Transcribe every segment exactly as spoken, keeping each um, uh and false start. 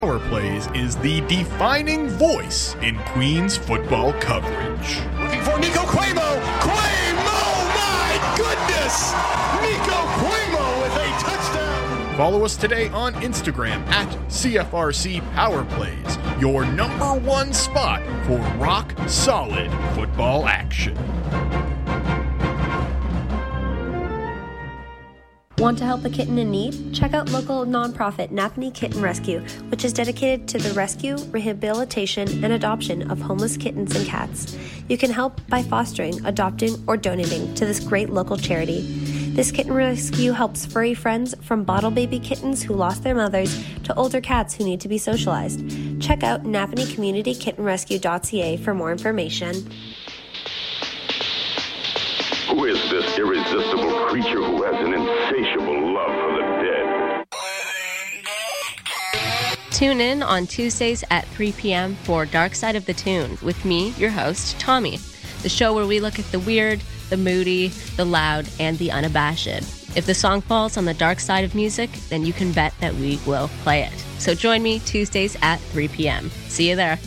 Power Plays is the defining voice in Queens football coverage. Looking for Nico Cuomo. Cuomo, my goodness! Nico Cuomo with a touchdown. Follow us today on Instagram at C F R C Power Plays, your number one spot for rock solid football action. Want to help a kitten in need? Check out local nonprofit Napanee Kitten Rescue, which is dedicated to the rescue, rehabilitation, and adoption of homeless kittens and cats. You can help by fostering, adopting, or donating to this great local charity. This kitten rescue helps furry friends from bottle baby kittens who lost their mothers to older cats who need to be socialized. Check out napanee community kitten rescue dot c a for more information. Who is this irresistible creature who has an insatiable love for the dead? Tune in on Tuesdays at three p.m. for Dark Side of the Tune with me, your host, Tommy, the show where we look at the weird, the moody, the loud, and the unabashed. If the song falls on the dark side of music, then you can bet that we will play it. So join me Tuesdays at three p.m. See you there.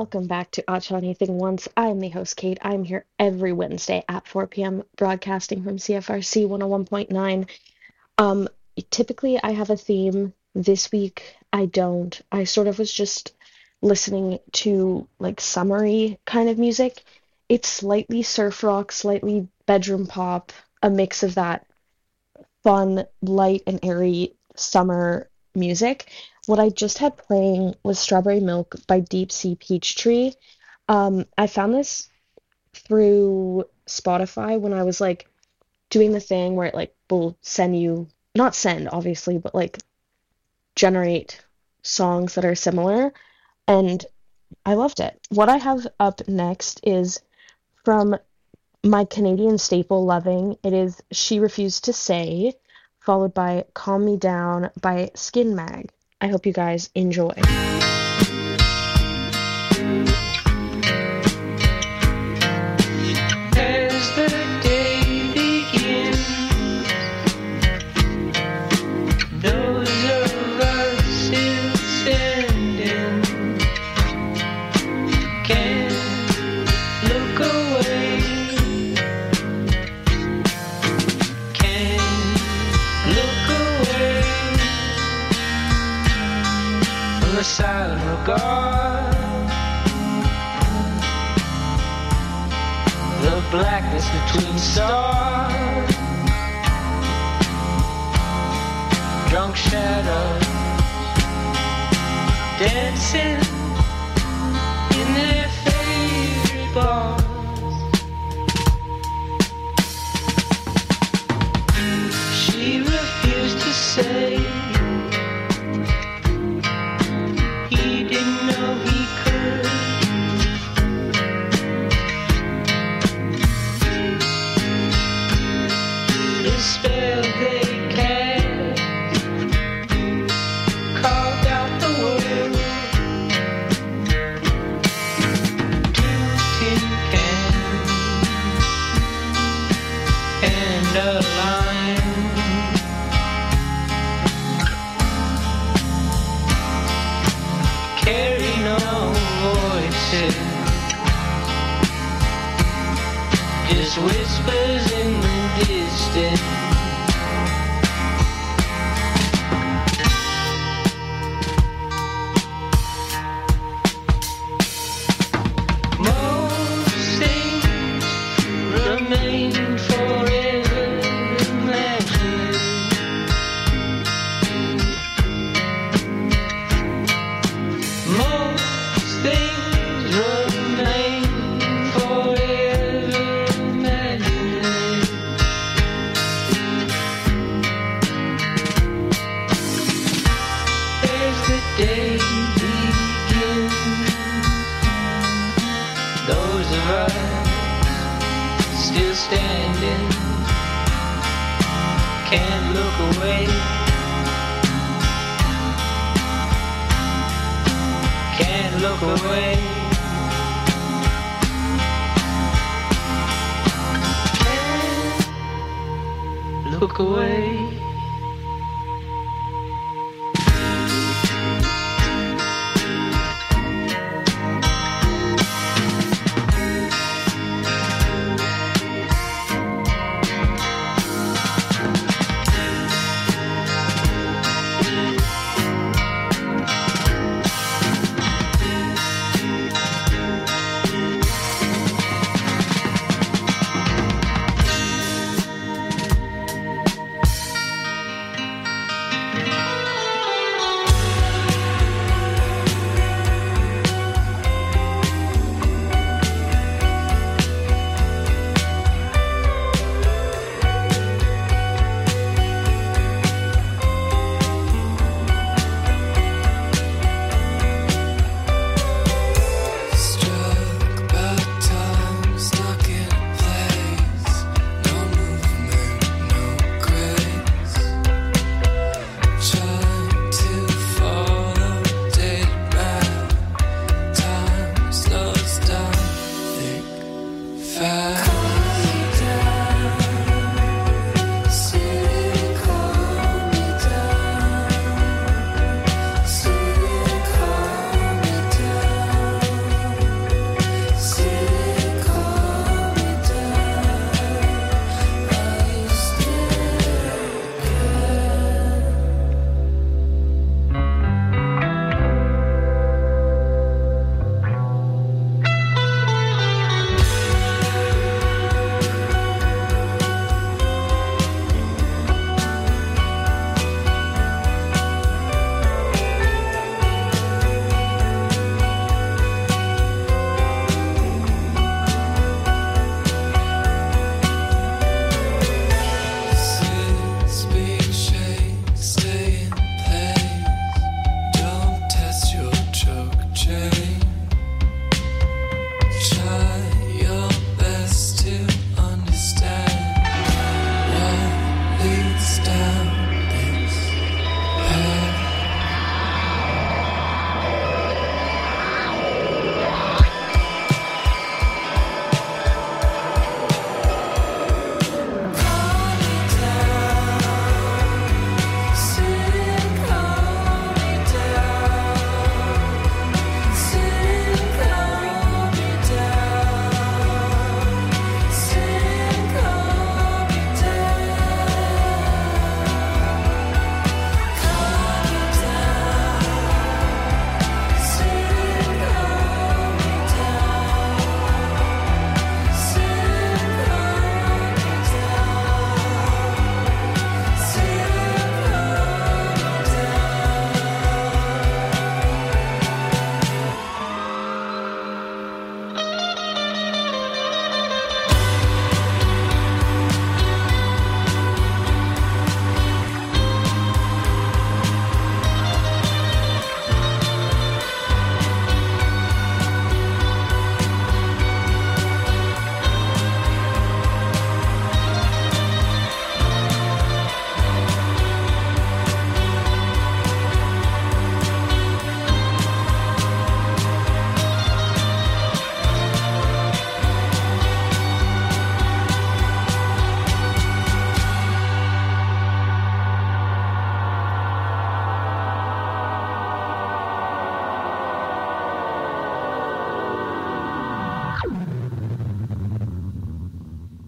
Welcome back to Acha Anything Once. I'm the host, Kate. I'm here every Wednesday at four p.m. broadcasting from C F R C one oh one point nine. Um, typically I have a theme. This week I don't. I sort of was just listening to like summery kind of music. It's slightly surf rock, slightly bedroom pop, a mix of that fun, light and airy summer music. What I just had playing was Strawberry Milk by Deep Sea Peachtree. Um, I found this through Spotify when I was like doing the thing where it like will send you, not send obviously, but like generate songs that are similar, and I loved it. What I have up next is from my Canadian staple Loving. It is She Refused to Say, followed by Calm Me Down by Skin Mag. I hope you guys enjoy. As the day begins, those of us still standing can't look away, can't look away from the silent regard, the blackness between stars, drunk shadows dancing in their favorite bars. She refused to say he didn't know he could. The spell they cast carved out the world. Two tin cans and a line. Carry no voices, just whispers in the distance. Most things remain forever imagined. Most things remain forever imagined. As the day begins, those of us still standing can't look away, can't look away, can't look away.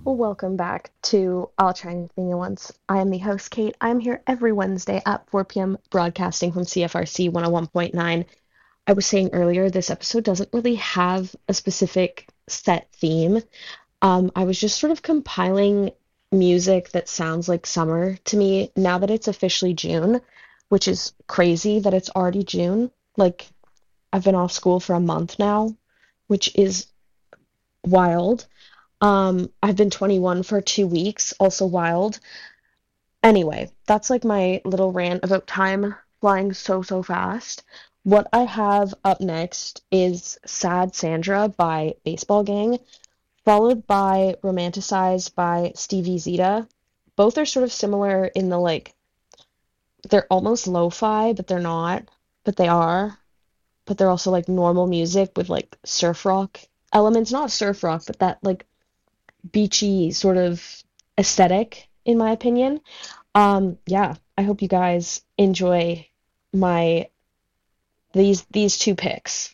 Welcome back to I'll Try Anything at Once. I am the host, Kate. I'm here every Wednesday at four p.m. broadcasting from C F R C one oh one point nine. I was saying earlier, this episode doesn't really have a specific set theme. Um, I was just sort of compiling music that sounds like summer to me now that it's officially June, which is crazy that it's already June. Like, I've been off school for a month now, which is wild. Um, I've been twenty-one for two weeks, also wild. Anyway, that's like my little rant about time flying so, so fast. What I have up next is Sad Sandra by Baseball Gang, followed by Romanticized by Stevie Zeta. Both are sort of similar in the, like, they're almost lo-fi, but they're not, but they are. But they're also, like, normal music with, like, surf rock elements. Not surf rock, but that, like, beachy sort of aesthetic, in my opinion. Um, yeah, I hope you guys enjoy my these these two picks.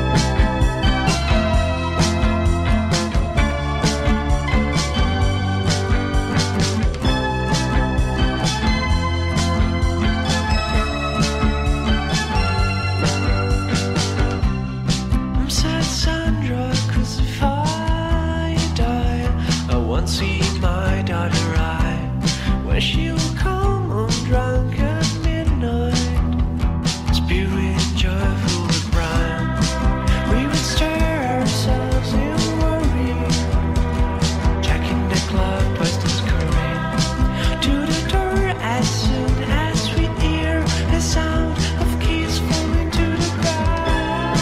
I'm sad Sandra, 'cause if I die, I won't see my daughter ride. Where she will come home drunk at midnight, spewing joyful with rhyme. We would stir ourselves in worry, checking the clock past us current to the door as soon as we hear the sound of keys falling to the ground.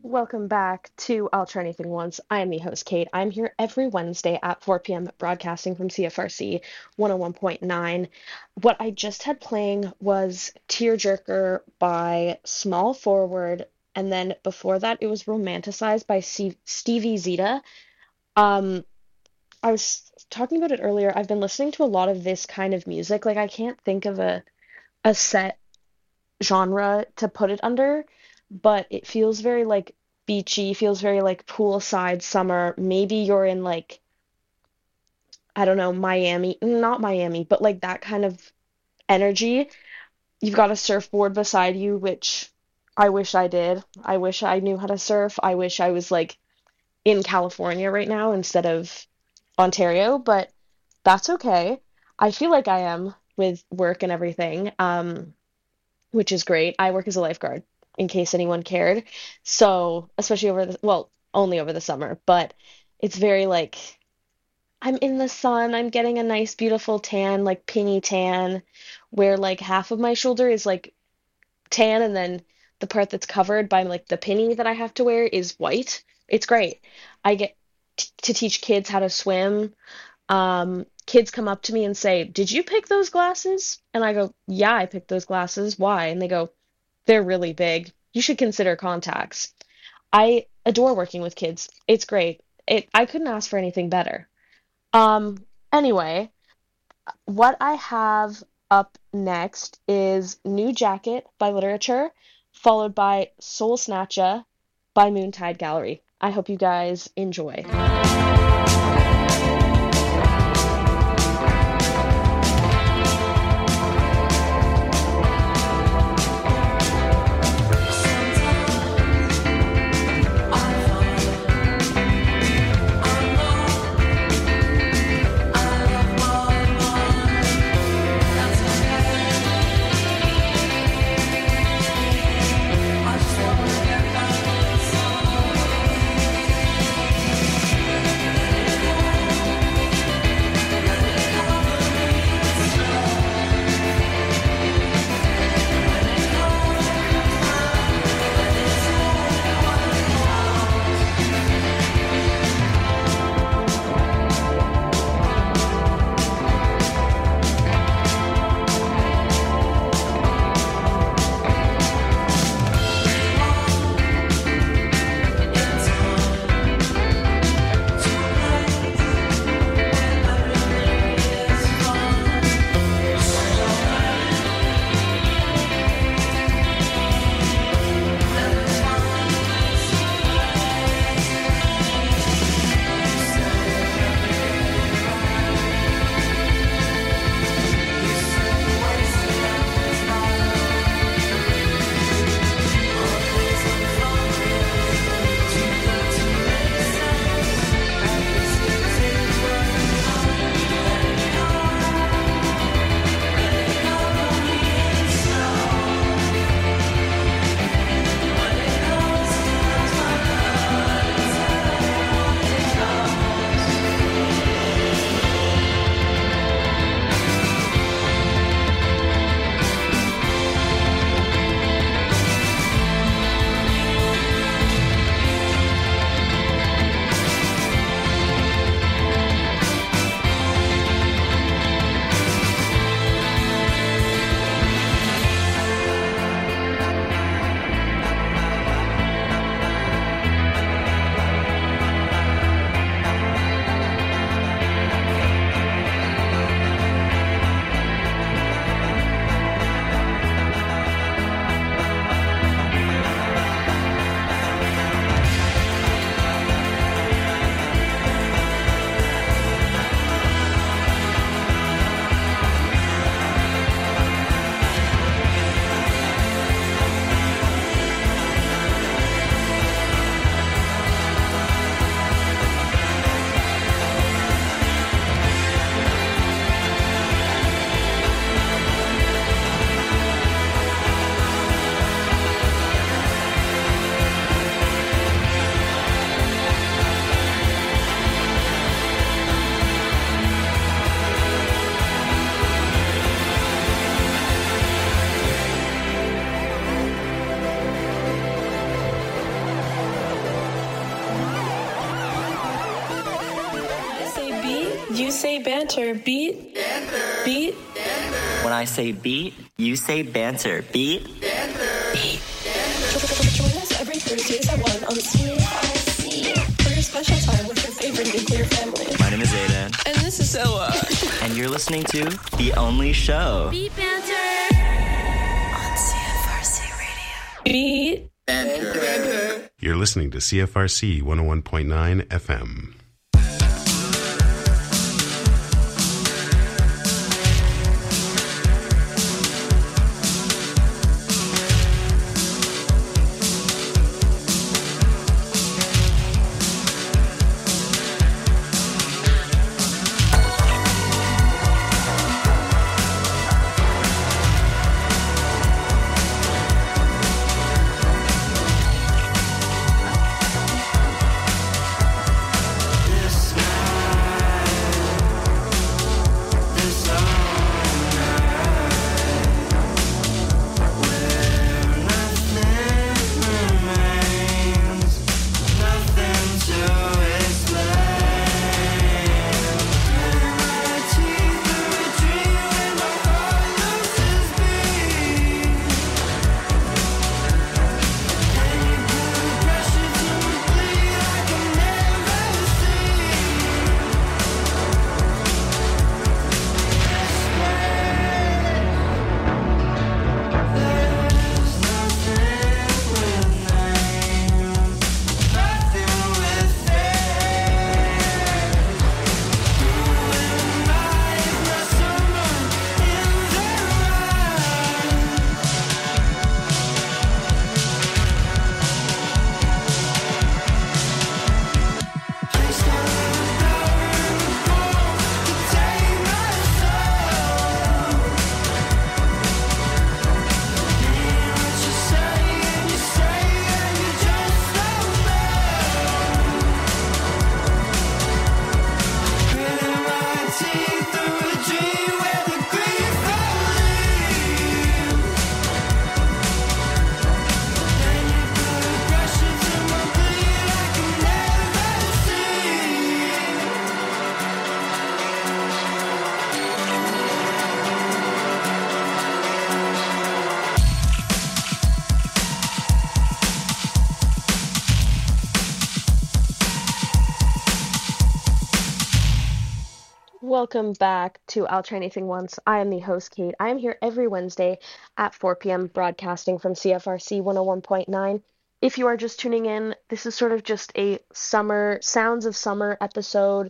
Welcome back to I'll Try Anything Once. I am the host, Kate. I'm here every Wednesday at four p.m. broadcasting from C F R C one oh one point nine. What I just had playing was Tearjerker by Small Forward, and then before that it was Romanticized by C- Stevie Zeta. Um, I was talking about it earlier. I've been listening to a lot of this kind of music. Like, I can't think of a a set genre to put it under, but it feels very like beachy, feels very like poolside summer. Maybe you're in like, I don't know, Miami, not Miami, but like that kind of energy. You've got a surfboard beside you, which I wish I did. I wish I knew how to surf. I wish I was like in California right now instead of Ontario, but that's okay. I feel like I am with work and everything, um, which is great. I work as a lifeguard, in case anyone cared. So, especially over the, well, only over the summer, but it's very like, I'm in the sun, I'm getting a nice, beautiful tan, like pingy tan, where like half of my shoulder is like tan, and then the part that's covered by like the pinny that I have to wear is white. It's great. I get t- to teach kids how to swim. Um, kids come up to me and say, "Did you pick those glasses?" And I go, "Yeah, I picked those glasses. Why?" And they go, "They're really big. You should consider contacts." I adore working with kids. It's great. It I couldn't ask for anything better. Um, anyway, what I have up next is New Jacket by Literature, followed by Soul Snatcha by Moontide Gallery. I hope you guys enjoy. I just wanna get back in the sun. say banter, beat? Banter. Beat? When I say beat, you say banter. Beat? Banter. Beat. Join us every Thursdays at one on C F R C for your special time with your favorite nuclear family. My name is Aiden. And this is Zoa. And you're listening to The Only Show. Beat Banter on C F R C Radio. Beat Banter. You're listening to C F R C one oh one point nine F M. Welcome back to I'll Try Anything Once. I am the host, Kate. I am here every Wednesday at four p.m. broadcasting from C F R C one oh one point nine. If you are just tuning in, this is sort of just a summer, sounds of summer episode.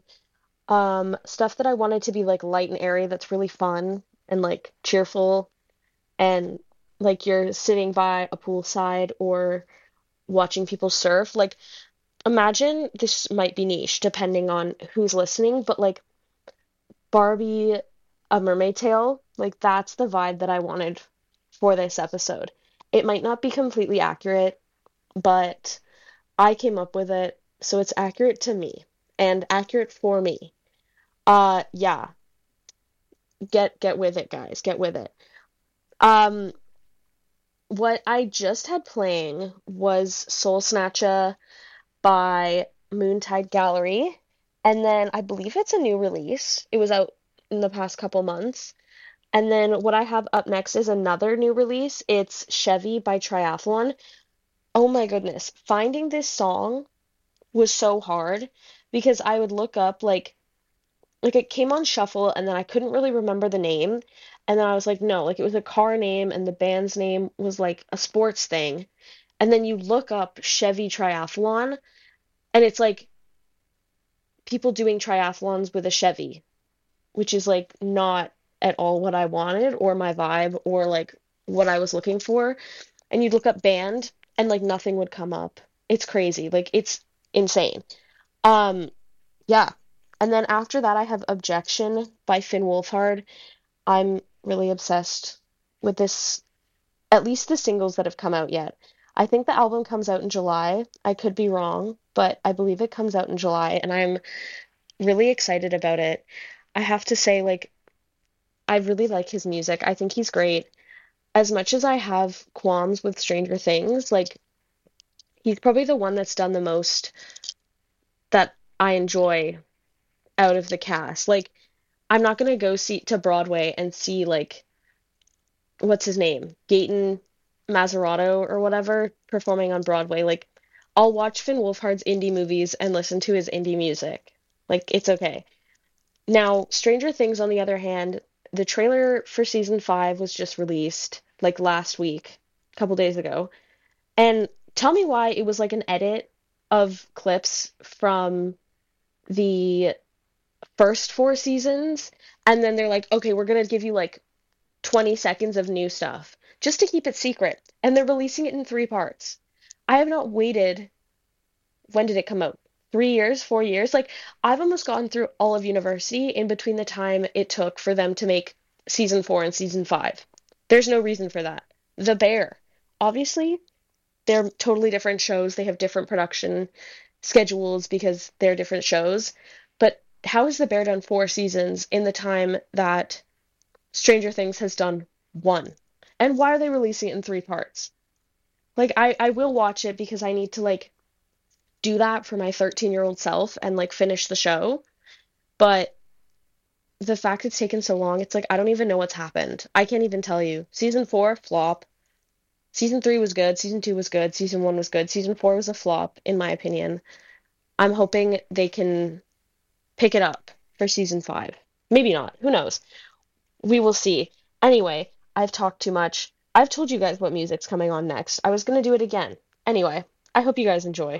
Um, stuff that I wanted to be like light and airy that's really fun and like cheerful and like you're sitting by a poolside or watching people surf. Like, imagine, this might be niche depending on who's listening, but like Barbie, A Mermaid Tale, like that's the vibe that I wanted for this episode. It might not be completely accurate, but I came up with it, so it's accurate to me and accurate for me. Uh, yeah. Get get with it, guys. Get with it. Um, what I just had playing was Soul Snatcha by Moontide Gallery. And then I believe it's a new release. It was out in the past couple months. And then what I have up next is another new release. It's Chevy by Triathlon. Oh my goodness. Finding this song was so hard because I would look up like like it came on shuffle and then I couldn't really remember the name. And then I was like, no, like it was a car name and the band's name was like a sports thing. And then you look up Chevy Triathlon and it's like people doing triathlons with a Chevy, which is like not at all what I wanted or my vibe or like what I was looking for. And you'd look up band and like nothing would come up. It's crazy. Like it's insane. Um, yeah. And then after that I have Objection by Finn Wolfhard. I'm really obsessed with this, at least the singles that have come out yet. I think the album comes out in July. I could be wrong, but I believe it comes out in July, and I'm really excited about it. I have to say, like, I really like his music. I think he's great. As much as I have qualms with Stranger Things, like, he's probably the one that's done the most that I enjoy out of the cast. Like, I'm not gonna go see to Broadway and see like what's his name? Gaten Mazzarato or whatever performing on Broadway. Like I'll watch Finn Wolfhard's indie movies and listen to his indie music. Like it's okay. Now, Stranger Things, on the other hand, the trailer for season five was just released like last week, a couple days ago. And tell me why it was like an edit of clips from the first four seasons, and then they're like, okay, we're gonna give you like twenty seconds of new stuff just to keep it secret, and they're releasing it in three parts. I have not waited. When did it come out? Three years, four years? Like, I've almost gone through all of university in between the time it took for them to make season four and season five. There's no reason for that. The Bear. Obviously, they're totally different shows. They have different production schedules because they're different shows. But how has The Bear done four seasons in the time that Stranger Things has done one? And why are they releasing it in three parts? Like, I, I will watch it because I need to, like, do that for my thirteen-year-old self and, like, finish the show. But the fact it's taken so long, it's like, I don't even know what's happened. I can't even tell you. Season four, flop. Season three was good. Season two was good. Season one was good. Season four was a flop, in my opinion. I'm hoping they can pick it up for season five. Maybe not. Who knows? We will see. Anyway, I've talked too much. I've told you guys what music's coming on next. I was going to do it again. Anyway, I hope you guys enjoy.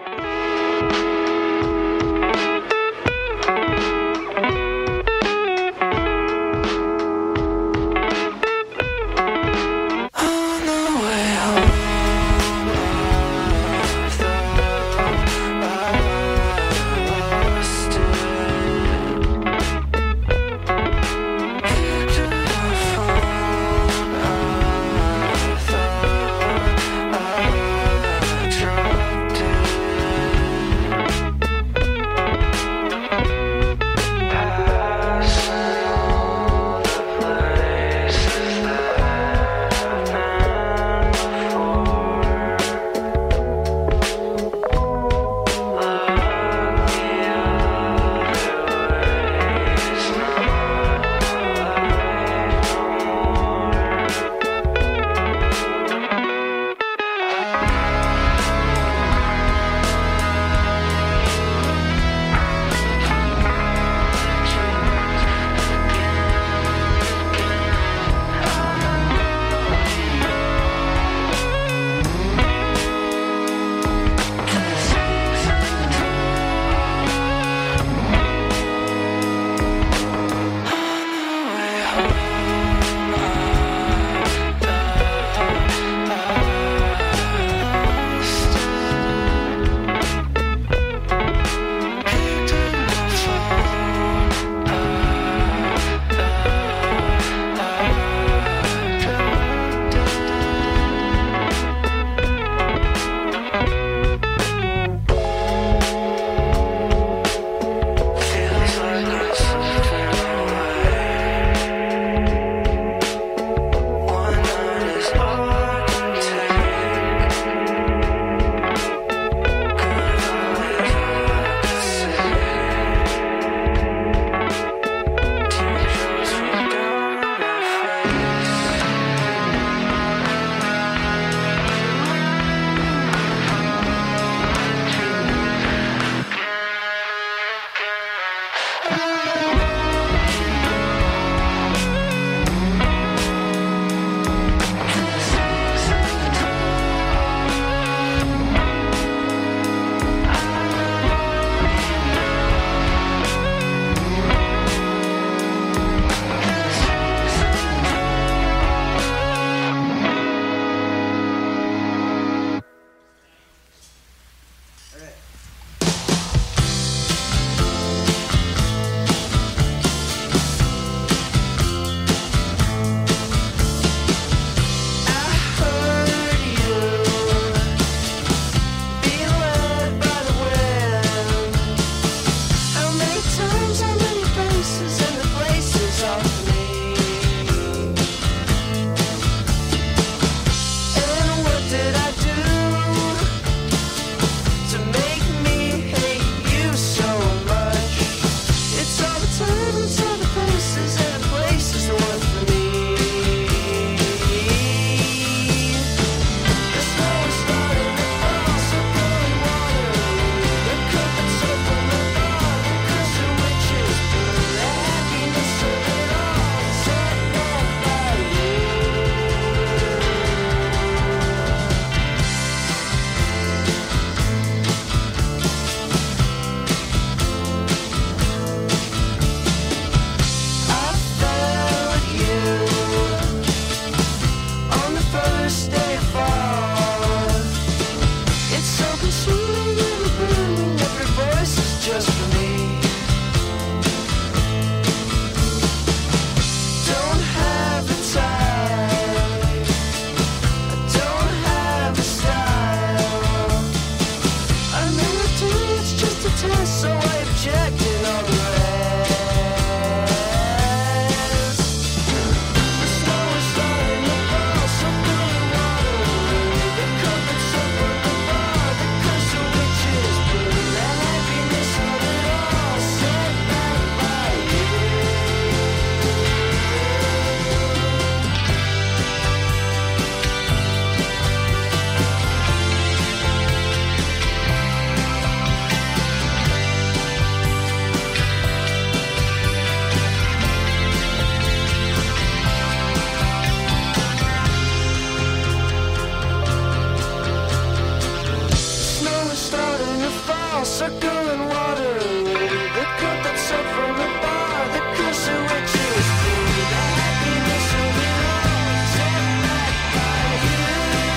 circling water, the cup that's up from the bar, the cursor witches, the happiness of it all, set back by you.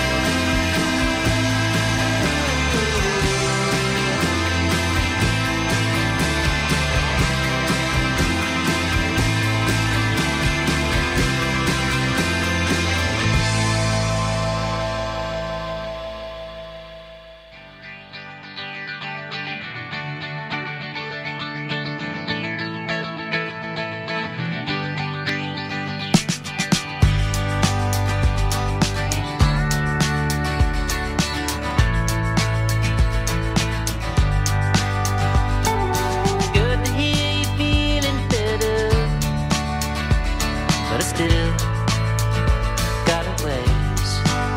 Good to hear you feeling better, but I still got a ways.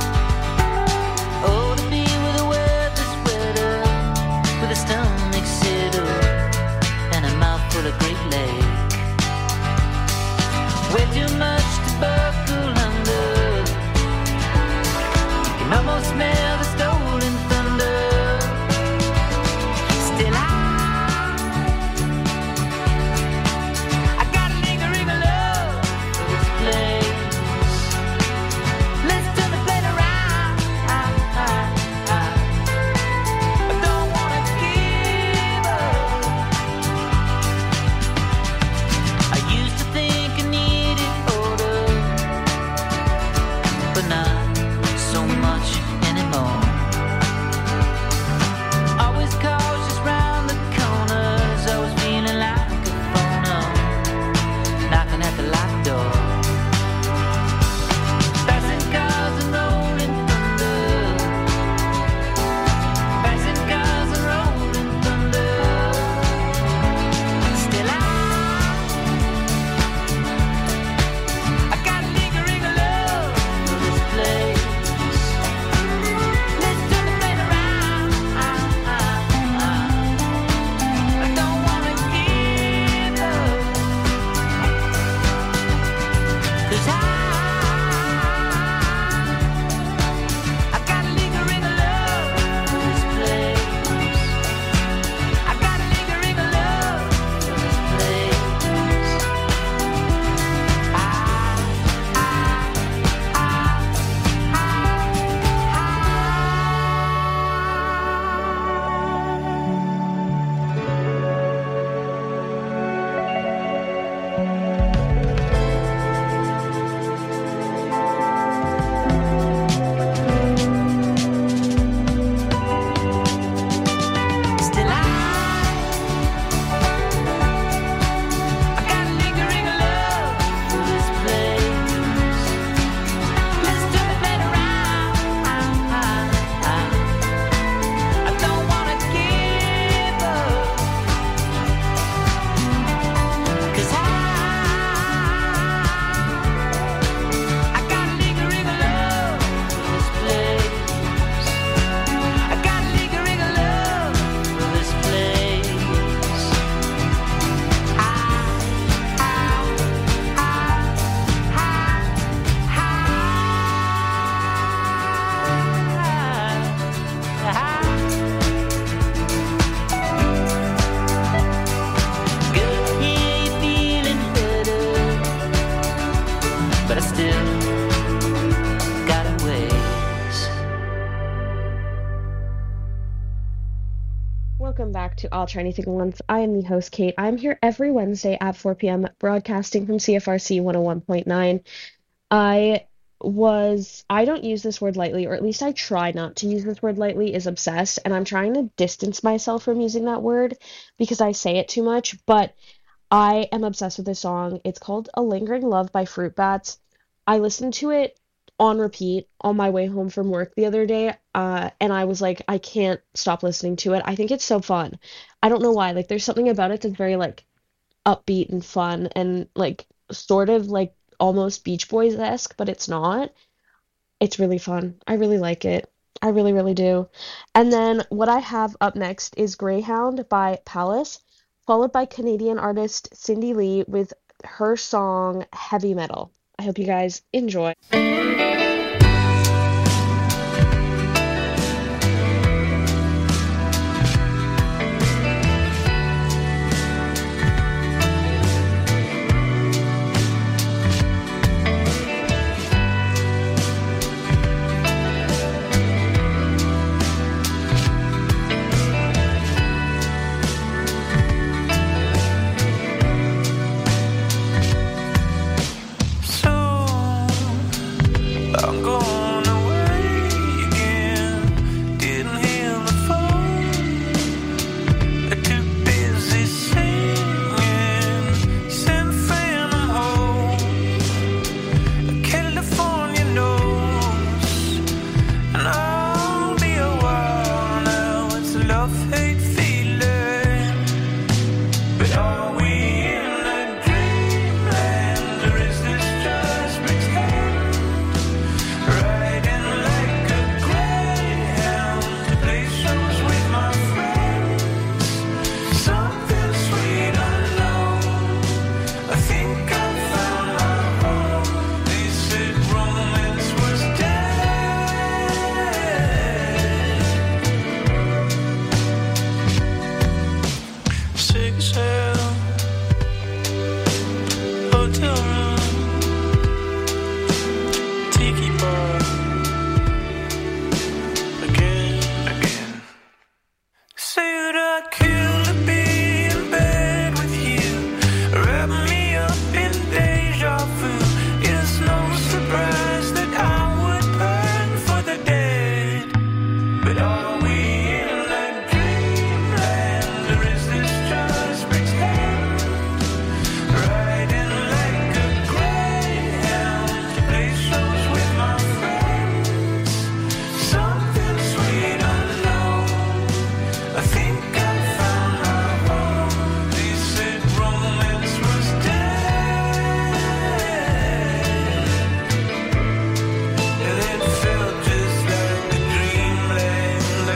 Oh, to be where the weather's wetter, with a stomach settle and a mouth full of Great Lake. Way too much to buckle under. You can almost smell the stolen thunder. Still I I got a lingering love for this place. Let's turn the plate around. I don't wanna give up. I used to think I needed order, but not so much anymore. Always cautious round the corners. I was feeling like a phono, knocking at the locked door. Passing cars and rolling thunder. Passing cars and rolling thunder. Still I, I got a lingering love for this place. Let's turn the plate around. I don't wanna give up, 'cause I, I got a lingering love for this place. I got a lingering love for this place. I, I, still I, I got a lingering love for this place. Let's turn the plate around. I don't wanna give up, 'cause I, I got a lingering love for this place. I got a lingering love for this place. I, I, I, Good to hear you feeling better, but I still got a ways. Welcome back to I'll Try Anything Once. I am the host, Kate. I'm here every Wednesday at four p.m. broadcasting from C F R C one oh one point nine. I was, I don't use this word lightly, or at least I try not to use this word lightly, is obsessed, and I'm trying to distance myself from using that word because I say it too much, but I am obsessed with this song. It's called A Lingering Love by Fruit Bats. I listened to it on repeat on my way home from work the other day, uh, and I was like, I can't stop listening to it. I think it's so fun. I don't know why. Like, there's something about it that's very, like, upbeat and fun and, like, sort of, like, almost Beach Boys-esque, but it's not. It's really fun. I really like it. I really, really do. And then what I have up next is Greyhound by Palace, followed by Canadian artist Cindy Lee with her song Heavy Metal. I hope you guys enjoy. But are we in a dreamland, or is this just pretend? Riding like a greyhound to play shows with my friends. Something sweet unknown, I think I found my home. They said romance was dead, and it felt just like a dreamland. I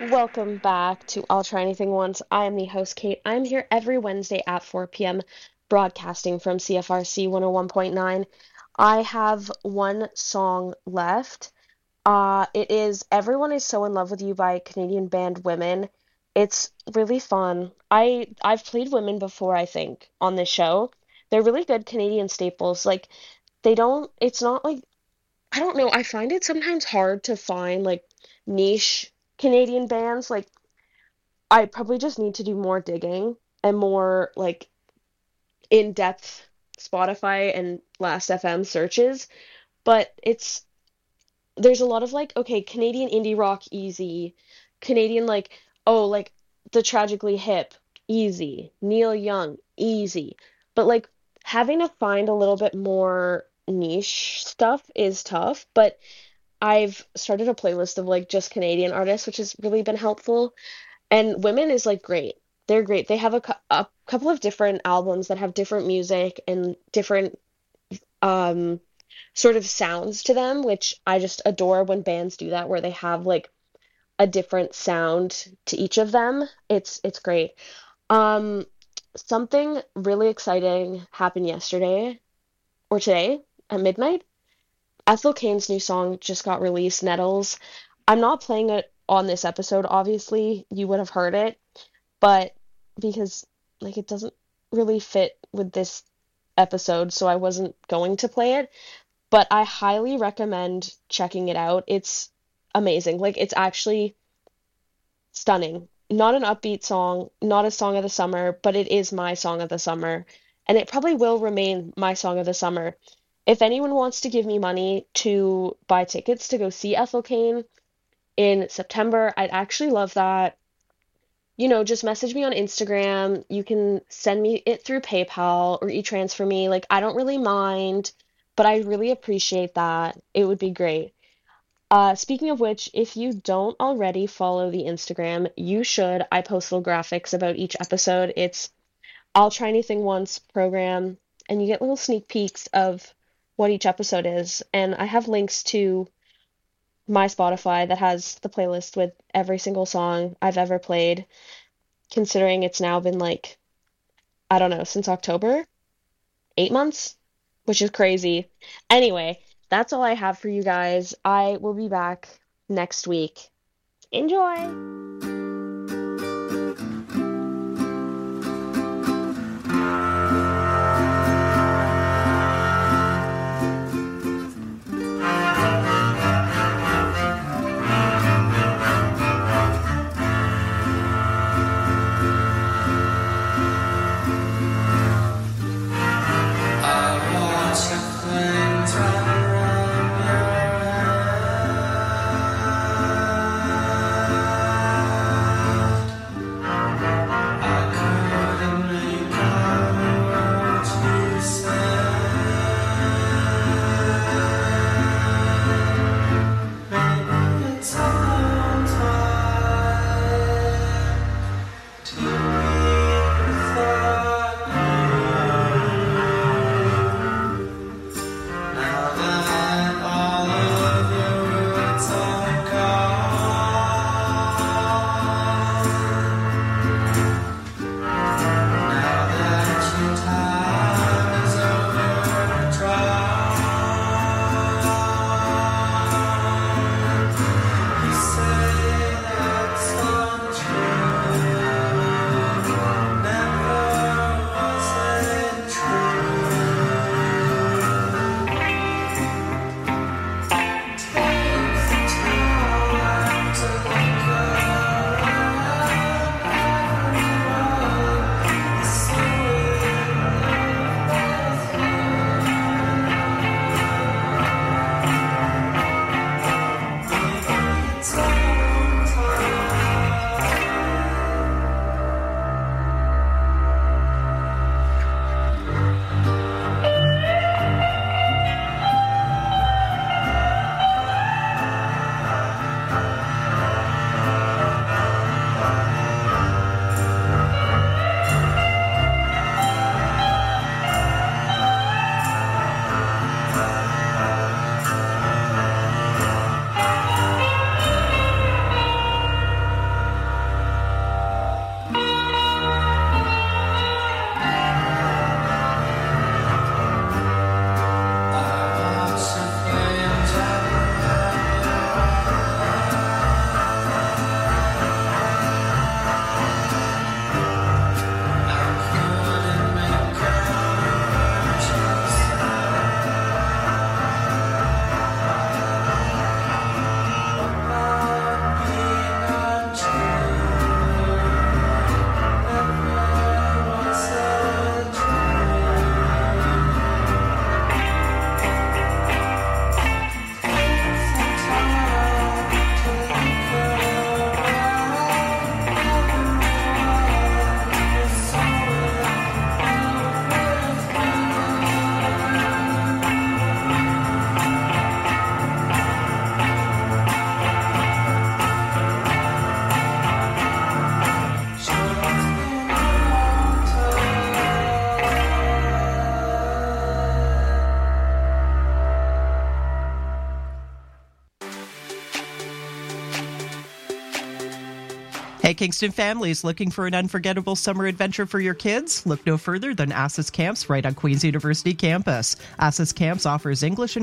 Welcome back to I'll Try Anything Once. I am the host, Kate. I'm here every Wednesday at four p.m. broadcasting from C F R C one oh one point nine. I have one song left. Uh, it is Everyone Is So In Love With You by Canadian band Women. It's really fun. I, I've played Women before, I think, on this show. They're really good Canadian staples. Like, they don't, it's not like, I don't know, I find it sometimes hard to find, like, niche Canadian bands. Like, I probably just need to do more digging and more, like, in-depth Spotify and Last F M searches. But it's, there's a lot of, like, okay, Canadian indie rock, easy. Canadian, like, oh, like, The Tragically Hip, easy. Neil Young, easy. But, like, having to find a little bit more niche stuff is tough, but I've started a playlist of, like, just Canadian artists, which has really been helpful. And Women is, like, great. They're great. They have a, cou- a couple of different albums that have different music and different um sort of sounds to them, which I just adore when bands do that, where they have, like, a different sound to each of them. It's it's great. Um, something really exciting happened yesterday, or today, at midnight. Ethel Cain's new song just got released, Nettles. I'm not playing it on this episode, obviously. You would have heard it, but because, like, it doesn't really fit with this episode, so I wasn't going to play it. But I highly recommend checking it out. It's amazing. Like, it's actually stunning. Not an upbeat song, not a song of the summer, but it is my song of the summer. And it probably will remain my song of the summer. If anyone wants to give me money to buy tickets to go see Ethel Cain in September, I'd actually love that. You know, just message me on Instagram. You can send me it through PayPal or e-transfer me. Like, I don't really mind, but I really appreciate that. It would be great. Uh, speaking of which, if you don't already follow the Instagram, you should. I post little graphics about each episode. It's I'll Try Anything Once program, and you get little sneak peeks of what each episode is. And I have links to my Spotify that has the playlist with every single song I've ever played, considering it's now been, like, I don't know, since October? Eight months? Which is crazy. Anyway, that's all I have for you guys. I will be back next week. Enjoy! Time. Kingston families looking for an unforgettable summer adventure for your kids? Look no further than Assis Camps right on Queen's University campus. Assis Camps offers English and